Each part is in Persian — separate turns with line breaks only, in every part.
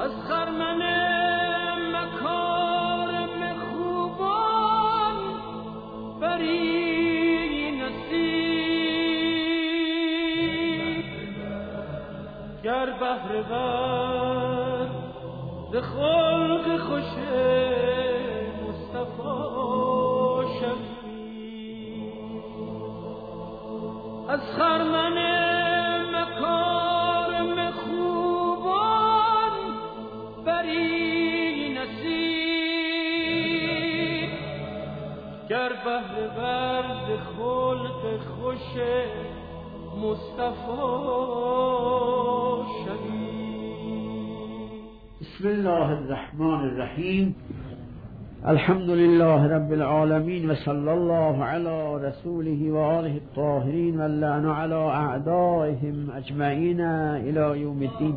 از خرمن مکارم خوبان بری نصیب گر بهره ور ز خلق خوش مصطفی شوی از خرمن مکارم خوبان بری نصیب گر بهره ور ز خلق خوش مصطفی شوی.
بسم الله الرحمن الرحیم. الحمد لله رب العالمین و صلی الله علی رسوله و آله الطاهرین و اللعن علی اعدائهم اجمعین الی یوم الدین.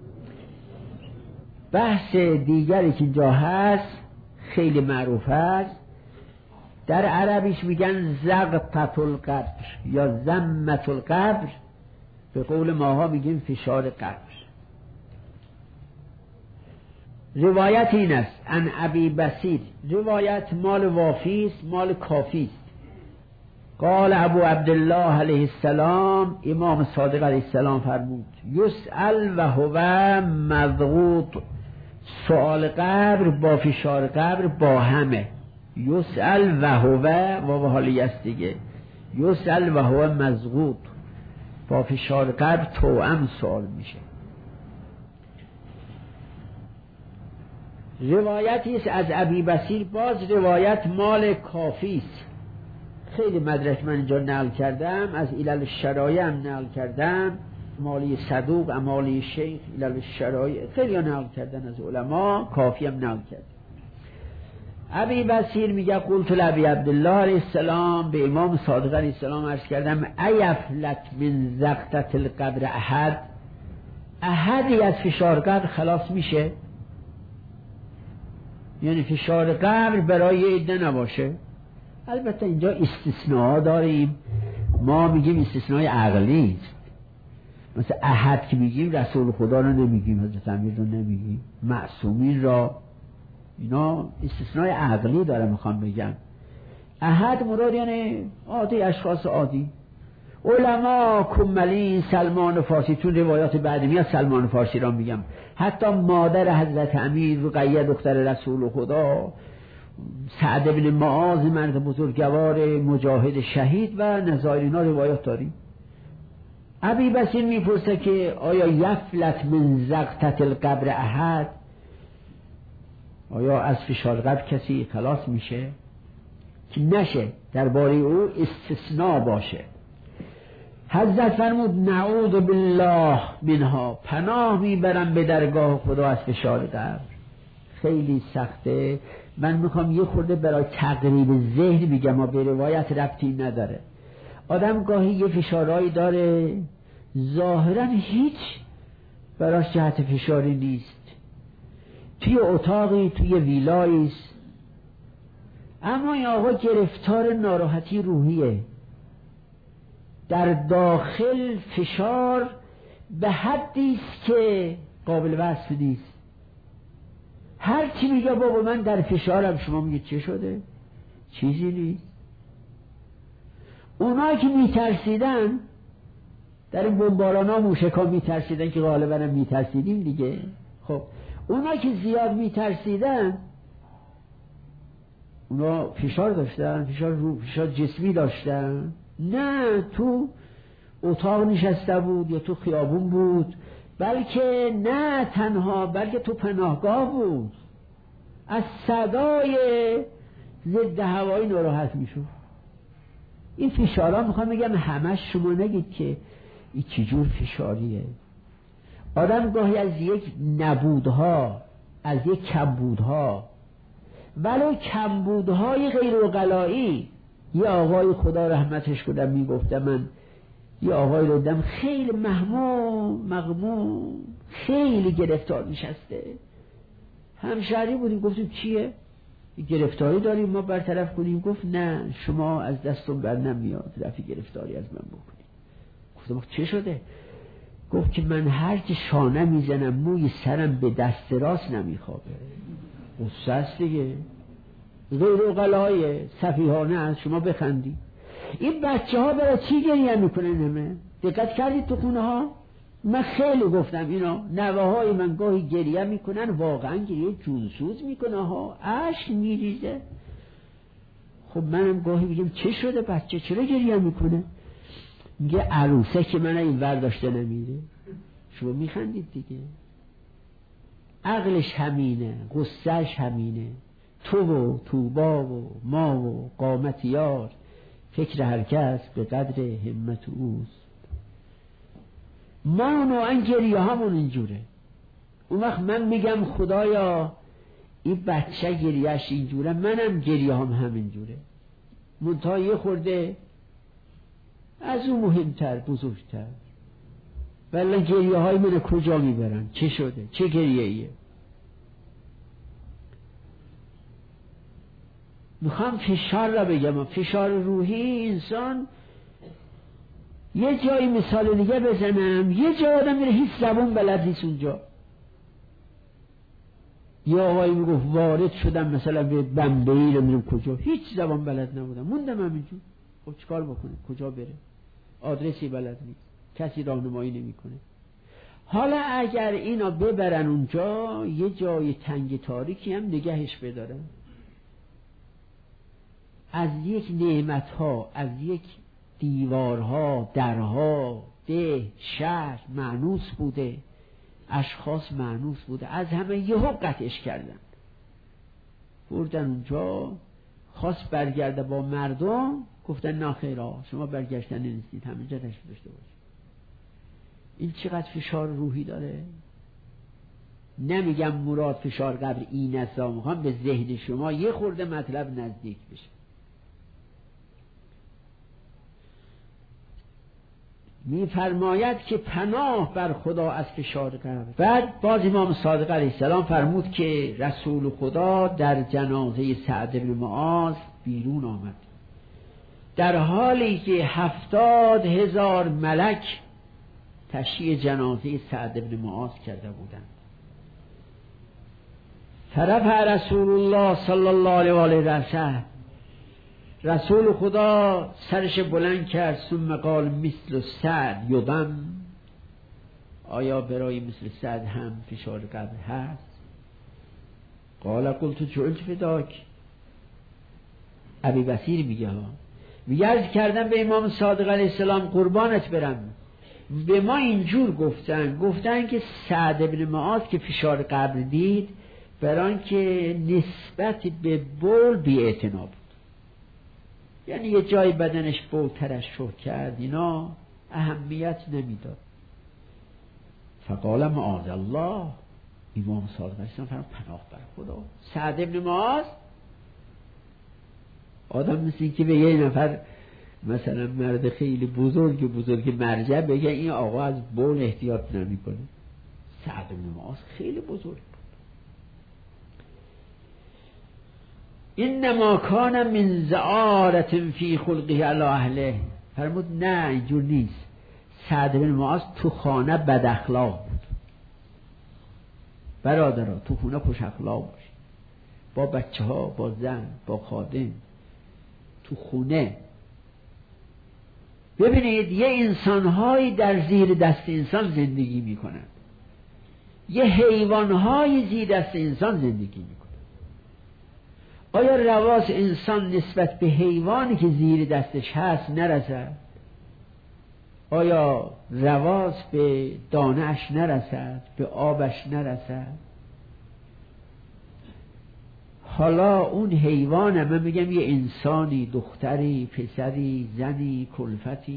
بحث دیگری که جا هست خیلی معروف است، در عربیش میگن زغطة القبر یا ضمة القبر، به قول ماها میگیم فشار قبر. روایت این است ان ابی بصیر، روایت مال وافی است، مال کافی است. قال ابو عبدالله علیه السلام، امام صادق علیه السلام فرمود یسأل و هو مضغوط، سؤال قبر با فشار قبر با همه. یسأل و هو و حالی است دیگه، یسأل و هو مضغوط، با فشار قبر توأم سوال میشه. روایتی است از ابی بصیر، باز روایت مال کافی است. خیلی مدرک من اینجا نقل کردم، از علل الشرایع هم نقل کردم، مالی صدوق، امالی شیخ، علل الشرایع خیلی نقل کردن از علما، کافی هم نقل کرد. ابی بصیر میگه قلت لابی عبدالله علیه السلام، به امام صادق علیه السلام عرض کردم ایفلت من زغطة القبر احد، احدی از فشار قبر خلاص میشه؟ یعنی فشار قبر برای عده نباشه. البته اینجا استثناء داریم، ما میگیم استثناء عقلی است. مثلا احد که میگیم رسول خدا رو نمیگیم، حضرت امیر رو نمیگیم، معصومین را، اینا استثناء عقلی داره. میخوام بگم احد مراد یعنی عادی، اشخاص عادی. علما کملین سلمان فارسی، تو روایات بعدی میاد سلمان فارسی را میگم، حتی مادر حضرت امیر رقیه دختر رسول خدا، سعد بن معاذ مرد بزرگوار مجاهد شهید و نظایر، اینا روایات داریم. ابی بصیر میپرسه که آیا یفلت من زغطة القبر احد، آیا از فشار قبر کسی خلاص میشه؟ که نشه، درباره او استثناء باشه. حضرت فرمود نعوذ بالله منها، پناه میبرم به درگاه خدا از فشار قبر. خیلی سخته. من میخوام یه خورده برای تقریب ذهن میگم، ما به روایت ربطی نداره. آدم گاهی یه فشارهایی داره ظاهرا هیچ براش جهت فشاری نیست، توی اتاقی، توی ویلایی است، اما این آقا گرفتار ناراحتی روحیه، در داخل فشار به حدی است که قابل وصف نیست. هر چی میگه بابا من در فشارم، شما میگه چه شده؟ چیزی نیست. اونایی که میترسیدن در این بمباران ها موشکا میترسیدن که غالبا هم میترسیدیم دیگه. خب اونایی که زیاد میترسیدن اونا فشار داشتن، فشار جسمی داشتن؟ نه، تو اتاق نشسته بود یا تو خیابون بود، بلکه نه تنها، بلکه تو پناهگاه بود، از صدای ضد هوایی ناراحت میشد. این فشارها میخوام بگم همش شما نگید که این چجور فشاریه. آدم گاهی از یک نبودها، از یک کمبودها، ولو کمبودهای غیر عقلایی. یه آقای خدا رحمتش کنه میگفته، من یه آقای رو دیدم خیلی مغموم، خیلی گرفتار نشسته. همشهری بودیم، گفتیم چیه؟ گرفتاری داریم ما برطرف کنیم؟ گفت نه، شما از دستم بر نمیاد رفی گرفتاری از من بکنیم. گفتم چه شده؟ گفت که من هرچه شانه میزنم موی سرم به دست راست نمیخوابه. غصه است دیگه، غیر عقلای سفیهانه است. شما بخندی. این بچه ها برای چی گریه میکنن؟ همه دقت کردید تو خونه ها؟ من خیلی گفتم اینا نوه های من گاهی گریه میکنن، واقعا گریه جونسوز میکنه ها، اشک میریزه. خب منم گاهی میگم چه شده بچه چرا گریه میکنه؟ میگه عروسه که من این برداشته نمیره. شما میخندید دیگه. عقلش همینه، غصهش همینه. تو و توبا و ما و قامت یار، فکر هر کس به قدر همت اوست. ما نوعا گریه همون اینجوره. اون وقت من میگم خدایا این بچه گریهش اینجوره، منم گریه هم همینجوره، منتها یه خورده از اون مهمتر بزرگتر. ولی گریه های من کجا میبرن؟ چه شده؟ چه گریه ایه؟ میخوام فشار را بگم. فشار روحی انسان یه جایی مثال دیگه بزنم، یه جا آدم میره هیچ زبان بلد نیست اونجا. یه آقایی میگفت وارد شدم مثلا به بمبئی، نمیدونم کجا، هیچ زبان بلد نبودم، موندم همینجور. خب چیکار بکنه؟ کجا بره؟ آدرسی بلد نیست، کسی راهنمایی نمیکنه. حالا اگر اینا ببرن اونجا، یه جای تنگ تاریکی هم نگهش بدارن، از یک نعمتها، از یک دیوارها، درها، ده، شهر مانوس بوده، اشخاص مانوس بوده، از همه یهو قطعش کردن، بردن اونجا. خواست برگرده با مردم، گفتن نه خیرا، شما برگشتن نیستید، همینجا تشریف داشته باشید. این چقدر فشار روحی داره. نمیگم مراد فشار قبر این است، میخوام به ذهن شما یه خورده مطلب نزدیک بشه. میفرماید که پناه بر خدا از فشار قبر. بعد باز امام صادق علیه السلام فرمود که رسول خدا در جنازه سعد بن معاذ بیرون آمد، در حالی که 70,000 ملک تشییع جنازه سعد بن معاذ کرده بودند. فرفع رسول الله صلی الله علیه و آله رأسه، رسول خدا سرش بلند کرد، ثم قال مثل سعد یبم، آیا برای مثل سعد هم فشار قبر هست؟ قال قلت جعلت فداک. ابی بصیر میگه ها، میگه عرض کردم به امام صادق علیه السلام قربانت برم، به ما اینجور گفتن که سعد بن معاذ که فشار قبر دید، بران که نسبت به بول بی‌اعتنا بود، یعنی یه جای بدنش بول ترشح کرد، اینا اهمیت نمیداد. فقال معاذ الله، امام صادق علیه السلام فرمود پناه بر خدا. سعد بن معاذ آدم مثل این که به یه نفر مثلا مرد خیلی بزرگ مرجع بگه این آقا از بول احتیاط نمیکنه. سعد بن معاذ خیلی بزرگ. انما کان من زعارة فی خلقه علی اهله. فرمود نه اینجور نیست، سعد بن معاذ تو خانه بد اخلاق بود. برادرها تو خونه خوش اخلاق باش، با بچه ها، با زن، با خادم، تو خونه. ببینید یه انسانهایی در زیر دست انسان زندگی میکنن، یه حیوانهایی زیر دست انسان زندگی میکنن. آیا رواز انسان نسبت به حیوانی که زیر دستش هست نرسد؟ آیا رواز به دانه‌اش نرسد؟ به آبش نرسد؟ حالا اون حیوان، من میگم یه انسانی، دختری، پسری، زنی، کلفتی.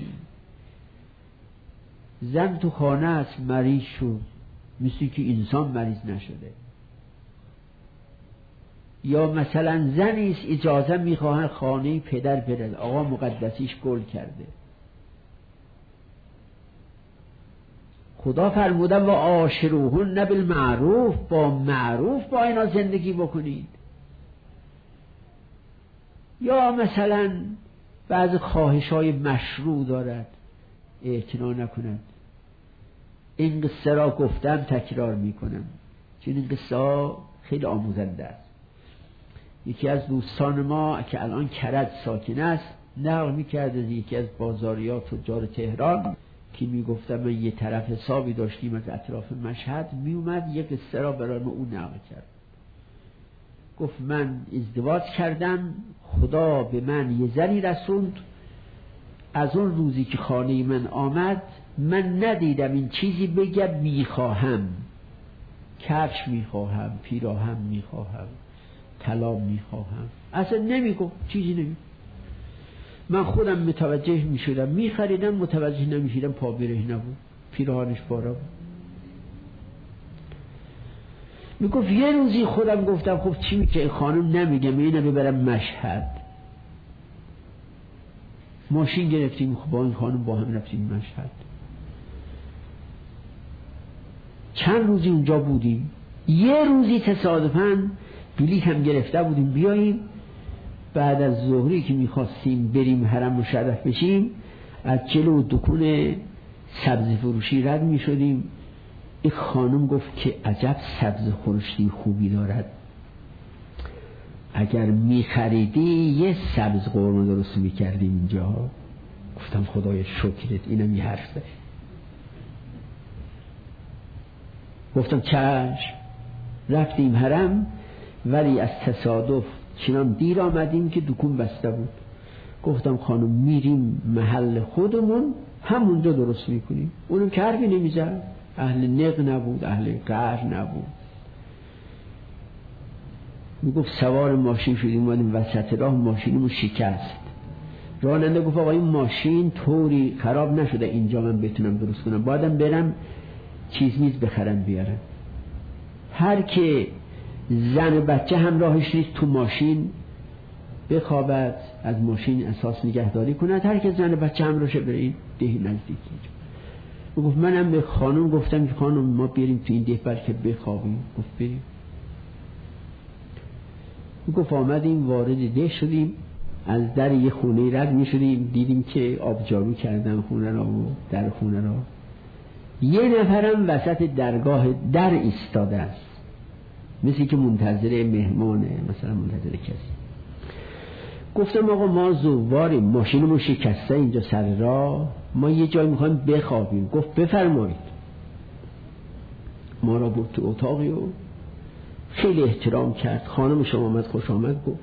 زن تو خانه است مریض شد، مثل که انسان مریض نشده. یا مثلا زنی است اجازه میخواهن خانه پدر برد، آقا مقدسیش گل کرده. خدا فرموده و عاشروهن بالمعروف، با معروف با اینا زندگی بکنید. یا مثلا بعض خواهش‌های مشروع دارد، اعتنا نکند. این قصه را گفتم تکرار میکنم چون این قصه خیلی آموزنده است. یکی از دوستان ما که الان کرج ساکن است نقل میکرد از یکی از بازاریات تجار تهران که میگفتم من یه طرف حسابی داشتیم از اطراف مشهد، میومد یک قصه را برای ما اون نقل کرد. گفت من ازدواج کردم، خدا به من یه زنی رسوند، از اون روزی که خانه من آمد من ندیدم این چیزی بگم میخواهم، کفش میخواهم، پیراهن میخواهم، طلا میخواهم، اصلا نمیگم، چیزی نمیگم. من خودم متوجه میشدم میخریدم، متوجه نمیشدم، پا برهنه نبود، پیراهنش بارا بود. میگفت یه روزی خودم گفتم خب چی میشه این خانم نمیگم اینو ببرم مشهد. ماشین گرفتیم خب با این خانم با هم رفتیم مشهد. چند روزی اونجا بودیم. یه روزی تصادفاً بلیط هم گرفته بودیم بیاییم، بعد از ظهری که میخواستیم بریم حرم مشرف بشیم از جلو دکون سبز فروشی رد میشدیم. این خانم گفت که عجب سبز خورشتی خوبی دارد، اگر میخریدی یه سبز قرمه درست میکردیم اینجا. گفتم خدای شکرت، اینم یه حرف داشت. گفتم چشم. رفتیم حرم، ولی از تصادف چنان دیر آمدیم که دکون بسته بود. گفتم خانم میریم محل خودمون همونجا درست میکنیم. اونم که حرفی نمیزد، اهل نق نبود، اهل قهر نبود. میگفت سوار ماشین شدیم، اومدیم وسط راه ماشینمون شکست. راننده گفت آقا این ماشین طوری خراب نشده اینجا من بتونم درست کنم، بعدم برم چیز میز بخرم بیارم. هر که زن بچه همراهش نیست تو ماشین بخوابد، از ماشین اساس نگهداری کند، هر که زن بچه همراهش بره این ده نزدیک. گفت منم به خانم گفتم که خانم ما بریم تو این ده بلکه بخوابیم. گفت بریم. گفت آمدیم وارد ده شدیم، از در یه خونه رد می شدیم، دیدیم که آبجارو کردن خونه را و در خونه را. یه نفرم وسط درگاه در ایستاده است، مثل که منتظر مهمانه، مثلا منتظر کسی. گفتم آقا ما زواریم، ماشینمون شکسته اینجا سر راه، ما یه جای میخوایم بخوابیم. گفت بفرمایید. ما را برد تو اتاقی و خیلی احترام کرد. خانم شما آمد، خوش آمد گفت.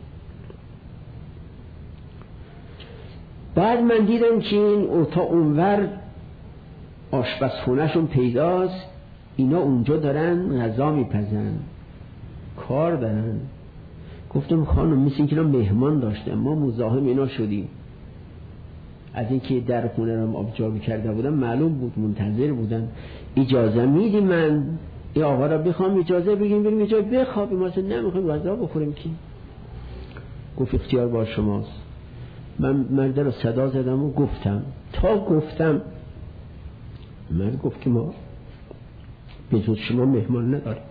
بعد من دیدم که این اتاق اونور آشپزخونه‌شون پیداست، اینا اونجا دارن غذا میپزن، کار دارن. گفتم خانم مثل این که اینا مهمان داشتن، ما مزاحم اینا شدیم. از اینکه در خونه رو آبجارو کرده بودن معلوم بود منتظر بودن. اجازه میدی من این آقا را بخوام اجازه بگیم بریم یه جای بخوابیم، ما اصلا نمیخوایم غذا بخوریم که. گفت اختیار با شماست. من مرد رو صدا زدم و گفتم، تا گفتم مرد گفت که ما به جز شما مهمان نداریم.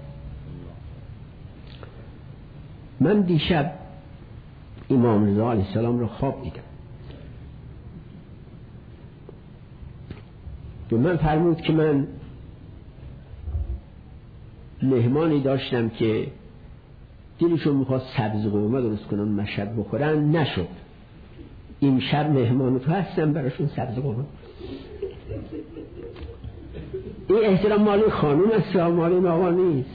من دیشب امام رضا علیه السلام رو خواب دیدم. به من فرمود که من مهمانی داشتم که دلشون میخواست سبز قورمه درست کنن مشهد بخورن، نشد. این شب مهمان تو هستم براشون سبز قورمه. این احترام مال خانوم است، مال این آقا نیست.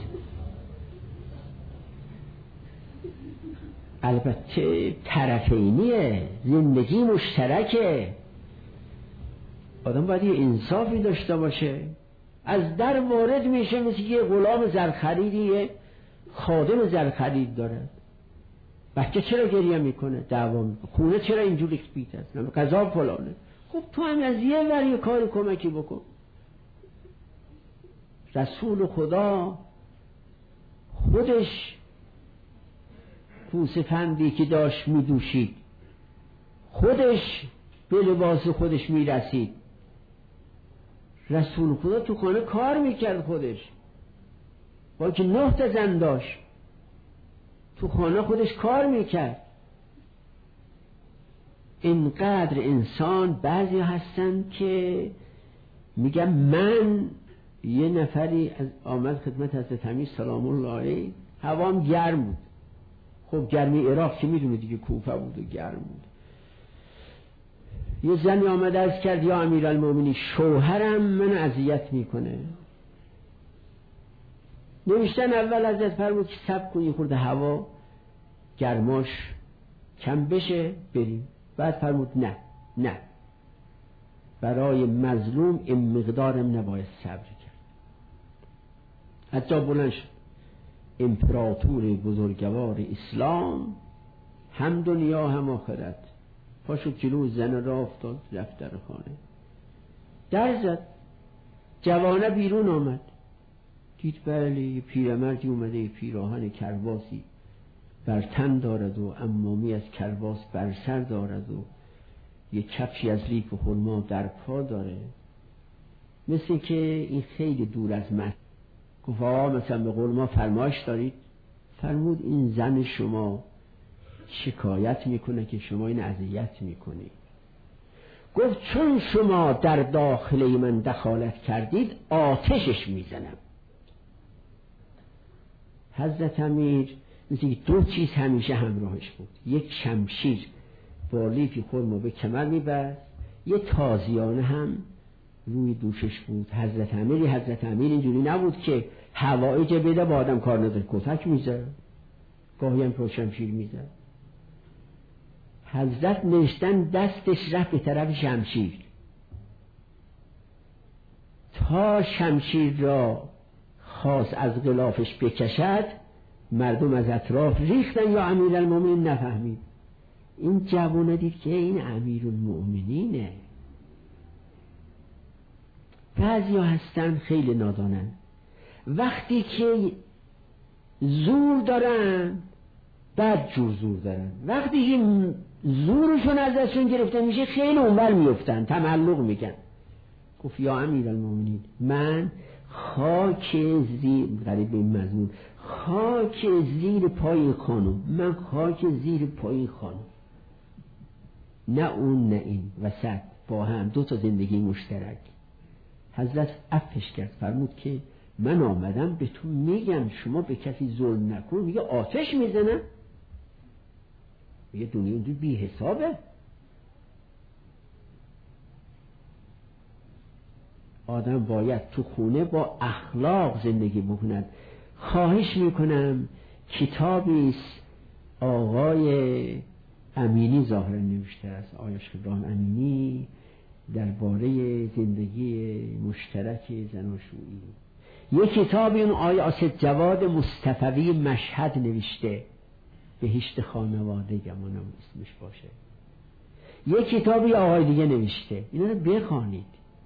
البته طرفینیه، زندگی مشترکه، آدم باید یه انصافی داشته باشه. از در وارد میشه مثل یه غلام زرخریدی، یه خادم زرخرید داره. بچه چرا گریه میکنه؟ دعوا میکنه. خونه چرا اینجوری خبیت است؟ غذا فلانه. خب تو هم از یه ور یه کاری کمکی بکن. رسول خدا خودش پوسفندی که داشت میدوشید، خودش به لباس خودش میرسید. رسول خدا تو خانه کار میکرد خودش، با که 9 تا زن داشت، تو خانه خودش کار میکرد. اینقدر انسان بعضی هستن که میگن من یه نفری از آمد خدمت حضرت امیر سلام الله علیه، هوا هم گرم بود. خب گرمی عراق که میدونه دیگه، کوفه بود و گرم بود. یه زنی آمد عرض کرد یا امیرالمومنین شوهرم من اذیت میکنه. نوشتن اول حضرت فرمود که صبر کنی خورده هوا گرماش کم بشه بریم. بعد فرمود نه برای مظلوم این مقدارم نباید صبر کرد. حتی بلند شد امپراتور بزرگوار اسلام هم دنیا هم آخرت، پاشو جلو زن را افتاد رفت در خانه، در زد. جوانه بیرون آمد، دید بله یه پیرمردی اومده، یه پیراهن کرباسی بر تن دارد و عمامی از کرباس بر سر دارد و یه کفشی از لیف و خرما در پا داره، مثل که این خیلی دور از من. گفت آقا مثلا به قول ما فرمایش دارید؟ فرمود این زن شما شکایت میکنه که شما این اذیت میکنید. گفت چون شما در داخل من دخالت کردید آتشش میزنم. حضرت امیر مثل دو چیز همیشه همراهش بود، یک شمشیر با لیفی خرما به کمر میبست، یه تازیانه هم روی دوشش بود. حضرت امیر اینجوری نبود که هوایی که بده با آدم کار نداره، کتک میزد، گاهی هم پا شمشیر میزد. حضرت نشتن دستش رفت به طرف شمشیر، تا شمشیر را خواست از غلافش بکشد مردم از اطراف ریختن یا امیرالمومنین نفهمید. این جوانه دید که این امیرالمومنینه. بعضی ها هستن خیلی نادانن، وقتی که زور دارن بعد جور زور دارن، وقتی که زورشون از دستشون گرفته میشه خیلی اونور میفتن، تملق میگن. گفت یا امیرالمومنین من خاک زیر، غریب به این مضمون، خاک زیر پای خانم، من خاک زیر پای خانم، نه اون نه این، وسط با هم دو تا زندگی مشترک. حضرت عفوش کرد، فرمود که من آمدم به تو میگم شما به کسی ظلم نکن، میگه آتش میزنم، میگه دنیا دو بی حسابه. آدم باید تو خونه با اخلاق زندگی بکند. خواهش میکنم کتابی است آقای امینی ظاهرا نوشته است، آقای ابراهیم امینی، درباره زندگی مشترک زناشویی. یک کتابی اون آقای آصد جواد مصطفوی مشهد نوشته، بهشت خانواده گمانم اسمش باشه. یک کتابی آقای دیگه نوشته، اینا رو بخوانید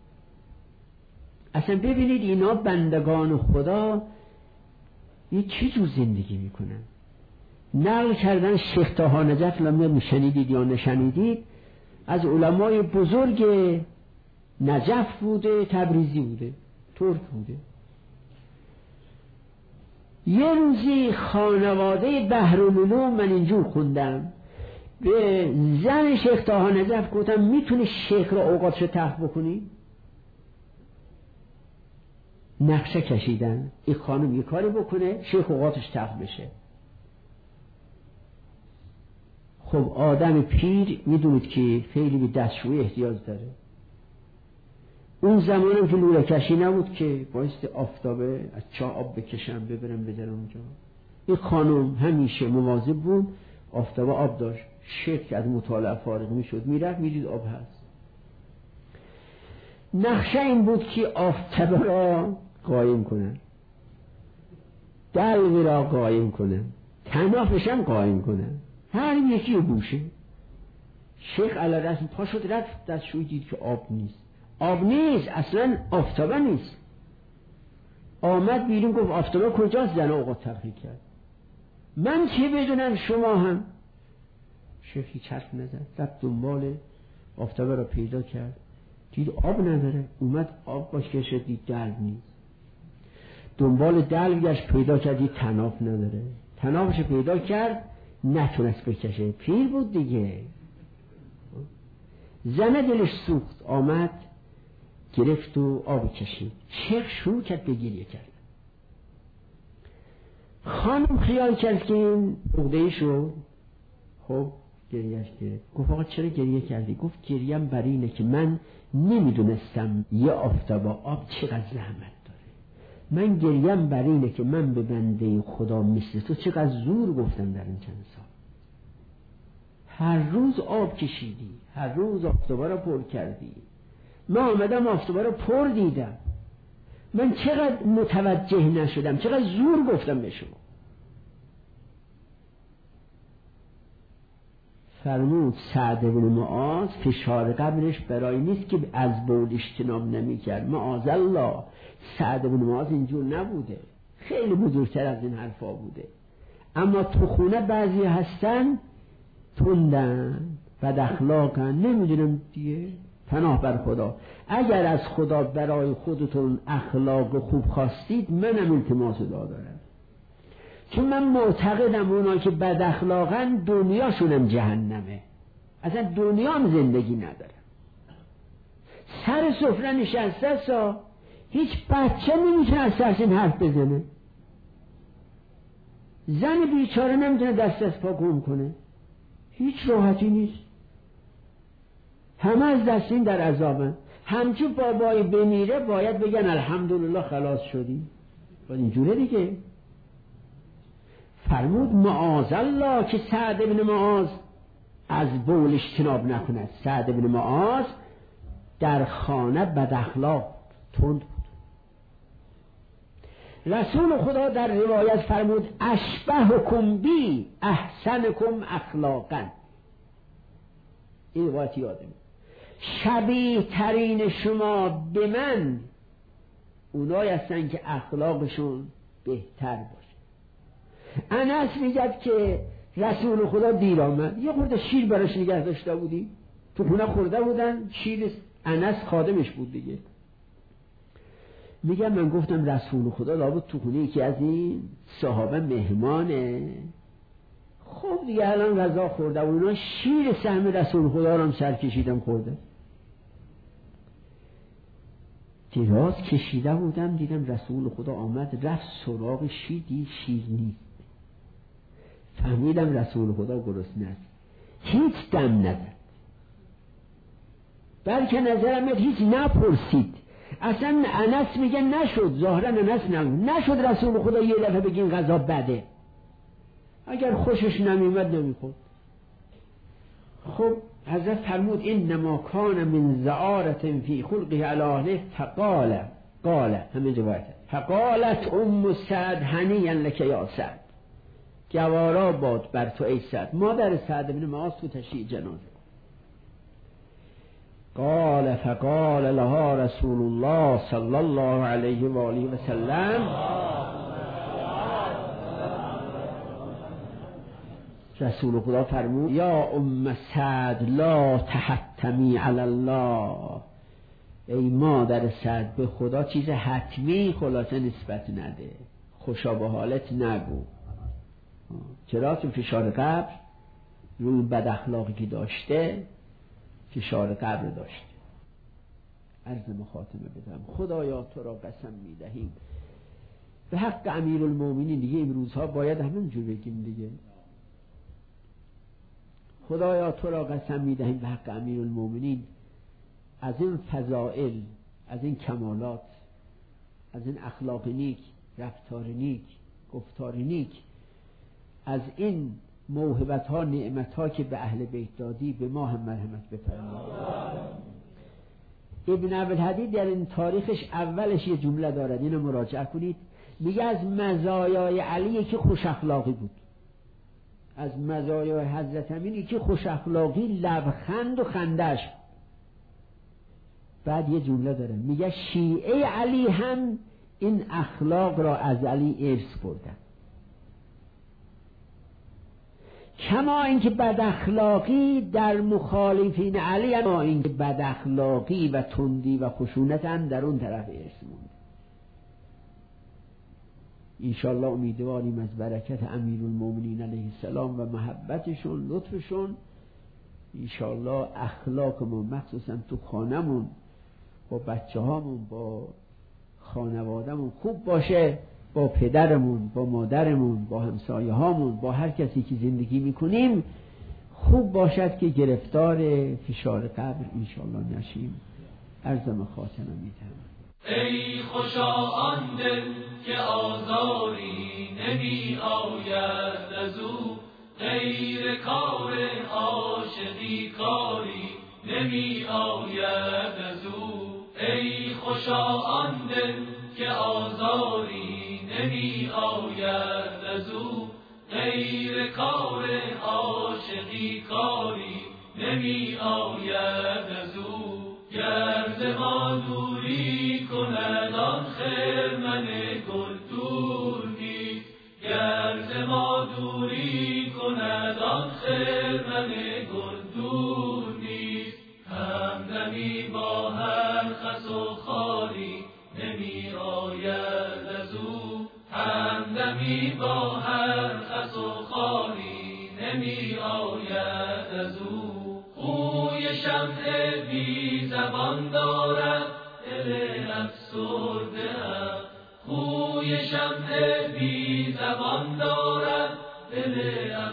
اصلا ببینید اینا بندگان خدا یه چی جور زندگی میکنن. نقل کردن شیخ طاها نجف، لما شنیدید یا نشنیدید، از علمای بزرگ نجف بوده، تبریزی بوده، ترک بوده. یه روزی خانواده بحرالعلوم من اینجور خوندم، به زن شیخ طاها نجف گفتم میتونی شیخ را اوقاتشو تخت بکنی؟ نقشه کشیدن این خانم یه کاری بکنه شیخ اوقاتش تخت بشه. خب آدم پیر میدونید که خیلی به دستشویی احتیاج داره. اون زمانم که لوله کشی نبود که بایستی آفتابه از چاه آب بکشم ببرم بذارم اونجا. این خانم همیشه مواظب بود، آفتابه آب داشت، شیخ از مطالعه فارغ میشد میرفت میدید آب هست. نقشه این بود که آفتابه را قایم کنن، دلوی را قایم کنن، تنافش هم قایم کنن، هر یکی رو گوشه. شیخ علی رسم پا شد رفت دستشویی، دید که آب نیست اصلا، آفتابه نیست. آمد بیرون گفت آفتابه کجاست؟ زن آقا تفریق کرد، من چه بدونم شما هم. شیخ هیچ حرف نزد، رفت دنبال آفتابه را پیدا کرد، دید آب نداره، اومد آب باش کشه، دید دلو نیست، دنبال دلو گشت پیدا کرد، دید تناف نداره، تنافش پیدا کرد نتونست بکشه، پیر بود دیگه. زنه دلش سوخت، آمد گرفت و آب کشید. شیخ شروع کرد به گریه کرد. خانم خیال کرد که این عقده‌ایشو خب گریهش گرفت. گفت آقا چرا گریه کردی؟ گفت گریم بر اینه که من نمیدونستم یه آفتاب آب چقدر زحمت داره. من گریم بر اینه که من به بنده خدا مثل تو چقدر زور گفتم در این چند سال. هر روز آب کشیدی، هر روز آفتابا رو پر کردی، من آمدم آفتابا رو پر دیدم، من چقدر متوجه نشدم، چقدر زور گفتم به شما. فرمود سعد بن معاذ فشار قبرش برای نیست که از بول اجتناب نمی کرد. معاذالله سعد بن معاذ اینجور نبوده، خیلی بزرگتر از این حرفا بوده. اما تو خونه بعضی هستن تندن بد اخلاقن، نمیدونم دیگه. پناه بر خدا، اگر از خدا برای خودتون اخلاق خوب خواستید منم التماس دعا دارم، چون من معتقدم اونا که بد اخلاقن دنیاشونم جهنمه، اصلا دنیا هم زندگی نداره. سر سفره نشسته سا هیچ بچه نمیتونه از سرشین حرف بزنه، زن بیچاره نمیتونه دست از پا گم کنه، هیچ راحتی نیست، همه از دستین در عذابن. همچو بابای بمیره باید بگن الحمدلله خلاص شدی، باید اینجوره دیگه. فرمود معاذالله که سعد بن معاذ از بول اجتناب نکند. سعد بن معاذ در خانه بد اخلاق تند بود. رسول خدا در روایت فرمود اشبهکم بی احسنکم اخلاقا. این روایت یادم، شبیه ترین شما به من اونایی هستن که اخلاقشون بهتر باشه. انس میگه که رسول خدا دیر آمد، یه خورده شیر براش نگه داشته بودی، تو خونه خورده بودن شیر، انس خادمش بود دیگه. میگم من گفتم رسول خدا لابد تو خونه یکی از این صحابه مهمانه. خب دیگه الان غذا خورده و اونا شیر سهم رسول خدا رو هم سر کشیدم خورده. دراز کشیده بودم دیدم رسول خدا آمد رفت سراغ شیر، دید شیر نیست. فهمیدم رسول خدا گرسنه است، هیچ دم نزد، بلکه نظرم هیچ نپرسید. اصلا انس میگه نشد، ظاهرا انس نشد رسول خدا یه دفعه بگین غذا بده، اگر خوشش نمیمد نمیخورد. خب حضرت فرمود انما کان من زعارة فی خلقه علی اهله فقال همین روایت فقالت ام سعد هنیئا لک یا سعد، گوارا باد بر تو ای سعد. مادر سعد بن معاذ تو تشییع جنازه. قال فقال لها رسول الله صلی الله علیه و آله و سلم، رسول خدا فرمود یا ام سعد لا تحتمی علی الله، ای مادر سعد به خدا چیز حتمی خلاصه نسبت نده، خوشا به حالت نگو. چرا؟ چون فشار قبر روی بد اخلاقی که داشته فشار قبر داشته. عرض مخاطمه بدم خدایا تو را قسم میدهیم به حق امیرالمومنین، دیگه این روزها باید همینجور بگیم دیگه، خدایا تو را قسم میدهیم به حق امیرالمومنین از این فضائل، از این کمالات، از این اخلاق نیک، رفتار نیک، گفتار نیک، از این موهبت ها، نعمت ها که به اهل بیت دادی به ما هم مرحمت بفرما. ابن عبدالحدید در این تاریخش اولش یه جمله دارد، اینو مراجعه کنید. میگه از مزایای علی که خوش اخلاقی بود، از مزایای حضرت امین که خوش اخلاقی، لبخند و خندش. بعد یه جمله داره میگه شیعه علی هم این اخلاق را از علی ارث بردن، کما اینکه بد اخلاقی در مخالفین علی، اما اینکه بد اخلاقی و تندی و خشونت هم در اون طرف ارث مونده. انشاءالله امیدواریم از برکت امیرالمومنین علیه السلام و محبتشون، لطفشون، انشاءالله اخلاق ما مخصوصا تو خانمون با بچه هامون، با خانوادهمون خوب باشه، با پدرمون، با مادرمون، با همسایه هامون، با هر کسی که زندگی میکنیم خوب باشد که گرفتار فشار قبر انشالله نشیم. عرضم خاتمه میدم.
ای خوشا آن دل که آزاری نمی آید از او، غیر کار عاشقی کاری نمی آید از او. ای خوشا آن دل که آزاری نمی آید از او، غیر کار عاشقی کاری نمی آید از او. گر ز ما دوری کند آن خرمن گل دور نیست، گر ز ما دوری کند آن خرمن گل دور نیست. همدمی با هر خس و خاری نمی آید از او، همدمی با هر خس و خاری نمی آید از او. خوی شمع بی زبان دارد دل افسرده ام، خوی شمع بی زبان دارد دل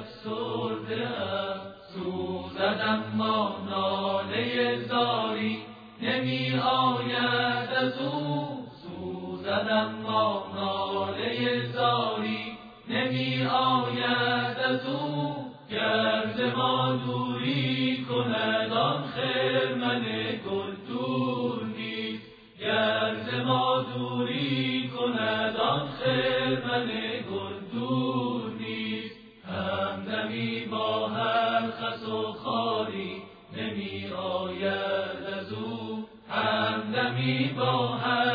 افسرده ام. سوزد اما ناله زاری نمی آید از او، سوزد اما ناله زاری نمی آید از او. گر ز ما دوری کند آن خرمن گل دور نیست، گر ز ما دوری کند آن خرمن گل دور نیست. همدمی با هر خس و خاری نمی آید از او، همدمی با هر